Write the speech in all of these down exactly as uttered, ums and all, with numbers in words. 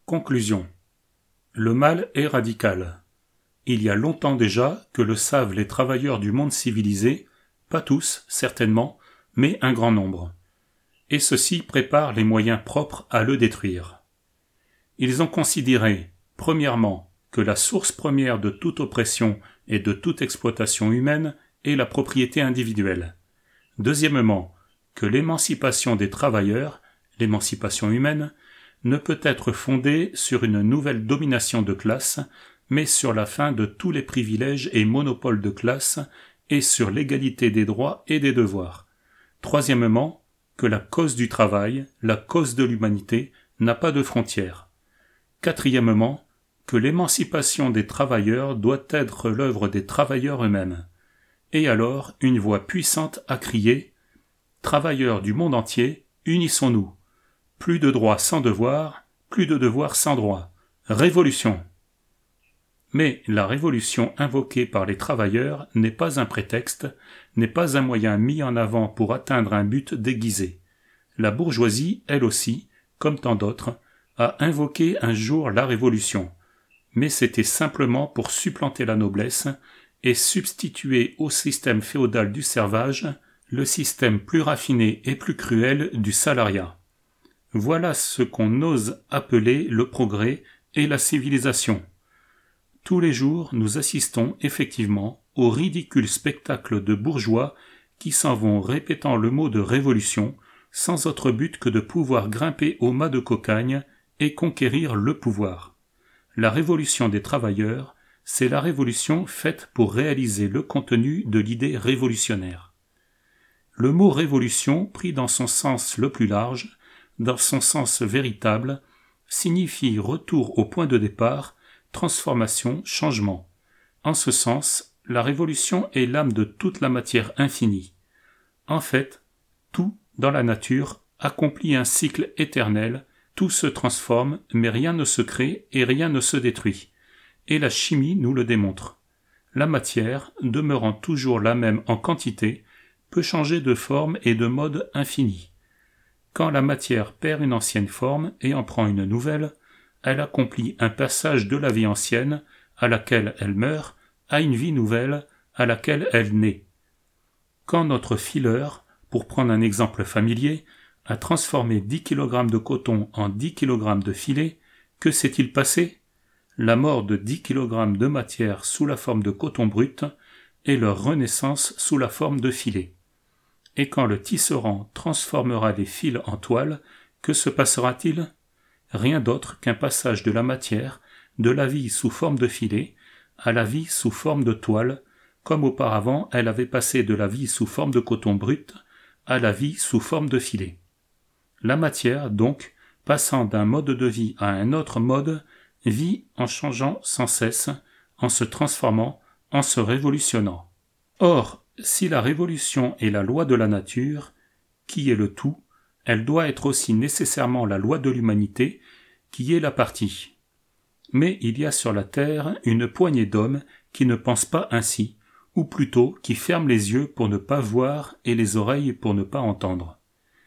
Conclusion. Le mal est radical. Il y a longtemps déjà que le savent les travailleurs du monde civilisé, pas tous, certainement, mais un grand nombre. Et ceux-ci préparent les moyens propres à le détruire. Ils ont considéré, premièrement, que la source première de toute oppression et de toute exploitation humaine est la propriété individuelle. Deuxièmement, que l'émancipation des travailleurs, l'émancipation humaine, ne peut être fondée sur une nouvelle domination de classe, mais sur la fin de tous les privilèges et monopoles de classe et sur l'égalité des droits et des devoirs. Troisièmement, que la cause du travail, la cause de l'humanité, n'a pas de frontières. Quatrièmement, que l'émancipation des travailleurs doit être l'œuvre des travailleurs eux-mêmes. Et alors, une voix puissante a crié « Travailleurs du monde entier, unissons-nous. Plus de droits sans devoirs, plus de devoirs sans droits. Révolution !» Mais la révolution invoquée par les travailleurs n'est pas un prétexte, n'est pas un moyen mis en avant pour atteindre un but déguisé. La bourgeoisie, elle aussi, comme tant d'autres, a invoqué un jour la révolution, mais c'était simplement pour supplanter la noblesse et substituer au système féodal du servage le système plus raffiné et plus cruel du salariat. Voilà ce qu'on ose appeler le progrès et la civilisation. Tous les jours, nous assistons effectivement au ridicule spectacle de bourgeois qui s'en vont répétant le mot de révolution sans autre but que de pouvoir grimper au mât de cocagne et conquérir le pouvoir. La révolution des travailleurs, c'est la révolution faite pour réaliser le contenu de l'idée révolutionnaire. Le mot révolution, pris dans son sens le plus large, dans son sens véritable, signifie retour au point de départ, transformation, changement. En ce sens, la révolution est l'âme de toute la matière infinie. En fait, tout, dans la nature, accomplit un cycle éternel, tout se transforme, mais rien ne se crée et rien ne se détruit. Et la chimie nous le démontre. La matière, demeurant toujours la même en quantité, peut changer de forme et de mode infini. Quand la matière perd une ancienne forme et en prend une nouvelle, elle accomplit un passage de la vie ancienne, à laquelle elle meurt, à une vie nouvelle, à laquelle elle naît. Quand notre fileur, pour prendre un exemple familier, a transformé dix kilogrammes de coton en dix kilogrammes de filet, que s'est-il passé? La mort de dix kilogrammes de matière sous la forme de coton brut et leur renaissance sous la forme de filet. Et quand le tisserand transformera les fils en toile, que se passera-t-il? Rien d'autre qu'un passage de la matière, de la vie sous forme de filet, à la vie sous forme de toile, comme auparavant elle avait passé de la vie sous forme de coton brut à la vie sous forme de filet. La matière, donc, passant d'un mode de vie à un autre mode, vit en changeant sans cesse, en se transformant, en se révolutionnant. Or, si la révolution est la loi de la nature, qui est le tout, elle doit être aussi nécessairement la loi de l'humanité, qui est la partie. Mais il y a sur la terre une poignée d'hommes qui ne pensent pas ainsi, ou plutôt qui ferment les yeux pour ne pas voir et les oreilles pour ne pas entendre.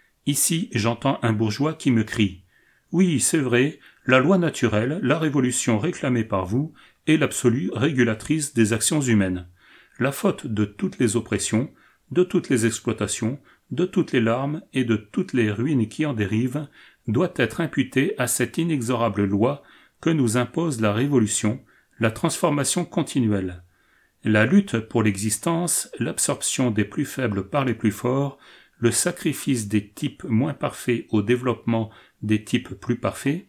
Ici, j'entends un bourgeois qui me crie « Oui, c'est vrai, la loi naturelle, la révolution réclamée par vous, est l'absolue régulatrice des actions humaines. La faute de toutes les oppressions, de toutes les exploitations, de toutes les larmes et de toutes les ruines qui en dérivent, doit être imputée à cette inexorable loi que nous impose la révolution, la transformation continuelle. La lutte pour l'existence, l'absorption des plus faibles par les plus forts, le sacrifice des types moins parfaits au développement des types plus parfaits.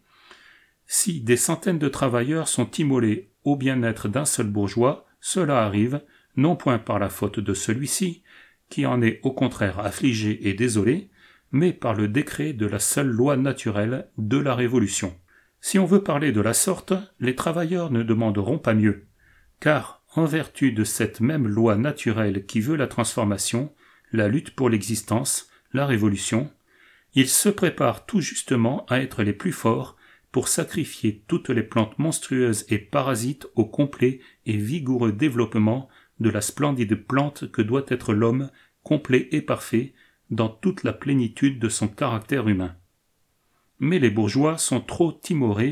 Si des centaines de travailleurs sont immolés au bien-être d'un seul bourgeois, cela arrive, non point par la faute de celui-ci, qui en est au contraire affligé et désolé, mais par le décret de la seule loi naturelle de la révolution. Si on veut parler de la sorte, les travailleurs ne demanderont pas mieux, car, en vertu de cette même loi naturelle qui veut la transformation, la lutte pour l'existence, la révolution, ils se préparent tout justement à être les plus forts pour sacrifier toutes les plantes monstrueuses et parasites au complet et vigoureux développement de la splendide plante que doit être l'homme, complet et parfait, dans toute la plénitude de son caractère humain. Mais les bourgeois sont trop timorés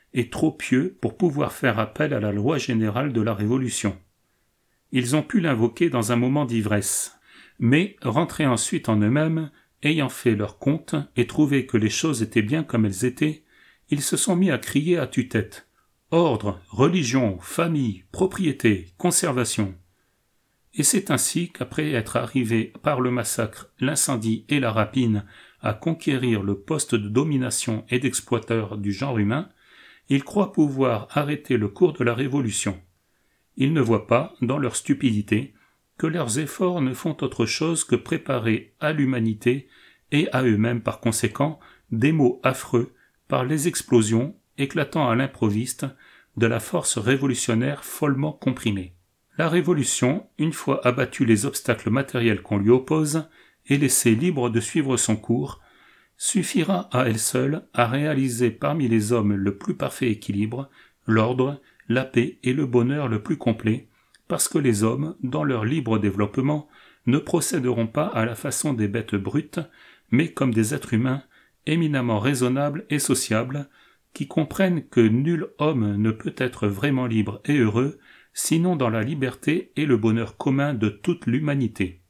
et trop pieux pour pouvoir faire appel à la loi générale de la Révolution. Ils ont pu l'invoquer dans un moment d'ivresse, mais, rentrés ensuite en eux-mêmes, ayant fait leur compte et trouvé que les choses étaient bien comme elles étaient, ils se sont mis à crier à tue-tête « Ordre, religion, famille, propriété, conservation ». Et c'est ainsi qu'après être arrivés par le massacre, l'incendie et la rapine à conquérir le poste de domination et d'exploiteur du genre humain, ils croient pouvoir arrêter le cours de la Révolution. Ils ne voient pas, dans leur stupidité, que leurs efforts ne font autre chose que préparer à l'humanité et à eux-mêmes par conséquent des maux affreux par les explosions éclatant à l'improviste de la force révolutionnaire follement comprimée. La Révolution, une fois abattus les obstacles matériels qu'on lui oppose et laissée libre de suivre son cours, suffira à elle seule à réaliser parmi les hommes le plus parfait équilibre, l'ordre, la paix et le bonheur le plus complet, parce que les hommes, dans leur libre développement, ne procéderont pas à la façon des bêtes brutes, mais comme des êtres humains, éminemment raisonnables et sociables, qui comprennent que nul homme ne peut être vraiment libre et heureux, sinon dans la liberté et le bonheur commun de toute l'humanité.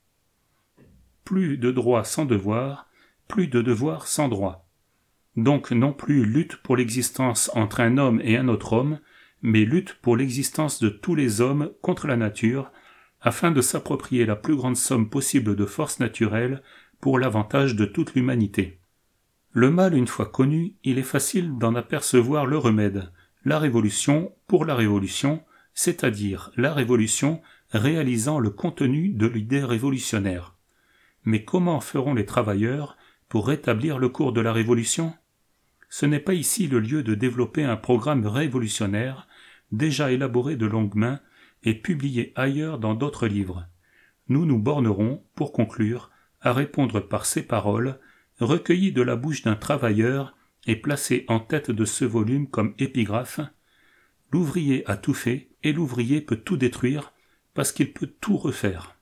Plus de droits sans devoir, plus de devoirs sans droit. Donc non plus lutte pour l'existence entre un homme et un autre homme, mais lutte pour l'existence de tous les hommes contre la nature, afin de s'approprier la plus grande somme possible de forces naturelles pour l'avantage de toute l'humanité. Le mal une fois connu, il est facile d'en apercevoir le remède, la révolution pour la révolution, c'est-à-dire la révolution réalisant le contenu de l'idée révolutionnaire. Mais comment feront les travailleurs pour rétablir le cours de la révolution ? Ce n'est pas ici le lieu de développer un programme révolutionnaire, déjà élaboré de longue main et publié ailleurs dans d'autres livres. Nous nous bornerons, pour conclure, à répondre par ces paroles, recueillies de la bouche d'un travailleur et placées en tête de ce volume comme épigraphe. L'ouvrier a tout fait, et l'ouvrier peut tout détruire, parce qu'il peut tout refaire.